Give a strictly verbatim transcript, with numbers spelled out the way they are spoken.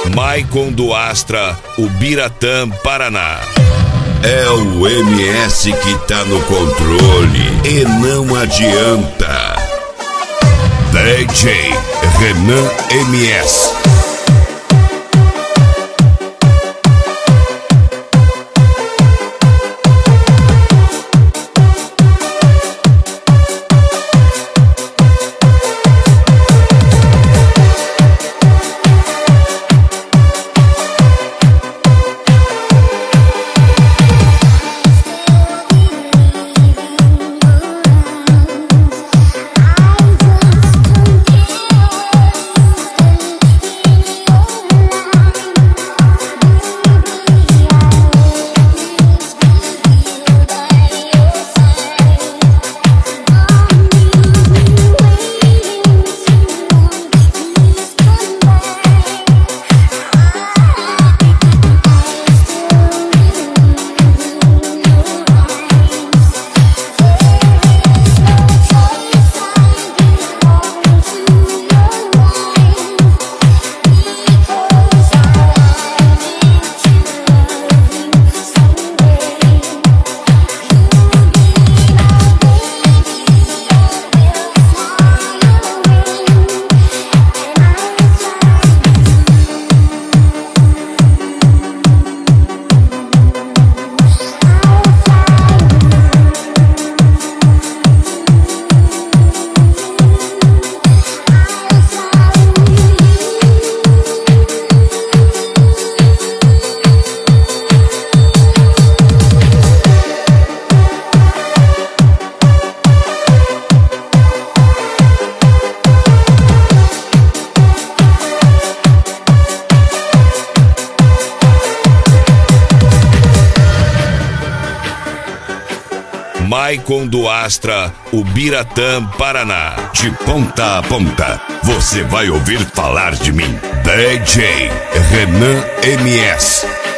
Maicon do Astra, Ubiratã, Paraná. É o M S que tá no controle e não adianta. D J Renan M S. Maicon do Astra, Ubiratã, Paraná. De ponta a ponta, você vai ouvir falar de mim. D J Renan M S.